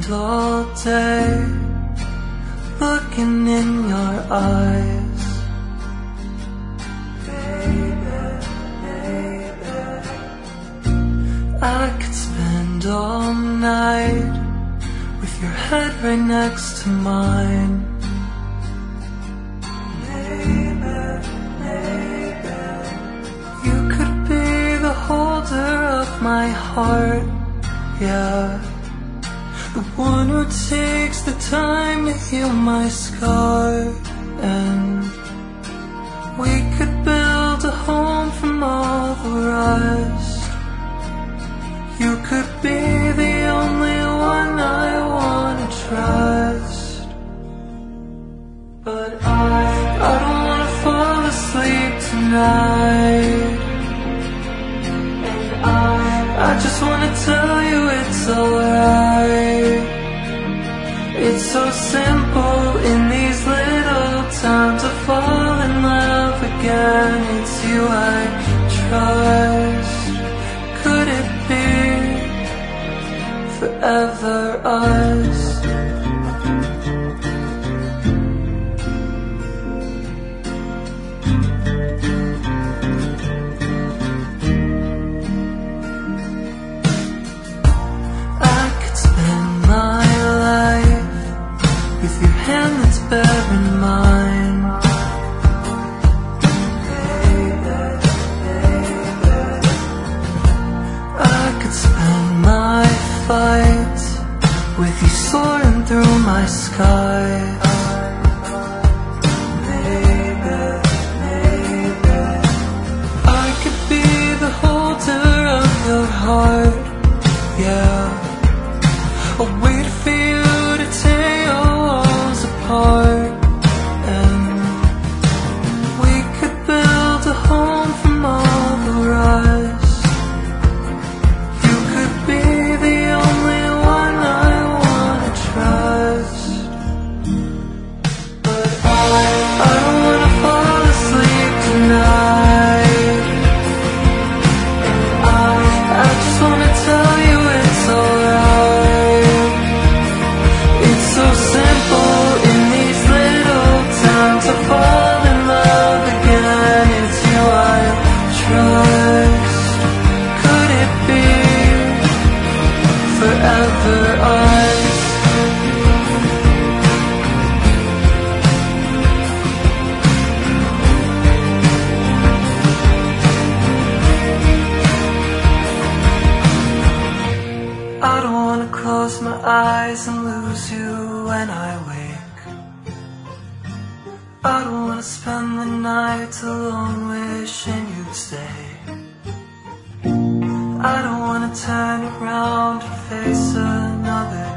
all day, looking in your eyes. Baby, baby, I could spend all night with your head right next to mine. Maybe, maybe you could be the holder of my heart, yeah, the one who takes the time to heal my scar. And we could build a home from all the rest. You could be the only one I wanna trust. But I don't wanna fall asleep tonight. And I just wanna tell you it's alright. It's so simple in these little times to fall in love again. It's you I trust. Could it be forever us? I could spend my life with your hand that's bare in mine. I could spend my fight with you soaring through my sky. I could be the holder of your heart, yeah. I'll wait for you to tear your walls apart. And we could build a home from all the rest. You could be the only one I wanna trust. But I don't wanna fall asleep tonight. And I just wanna tell you it's alright. It's so simple in these little times to fall in love again. It's you I trust. Could it be forever us? I don't wanna close my eyes and lose you when I wake. I don't wanna spend the night alone wishing you'd stay. I don't wanna turn around and face another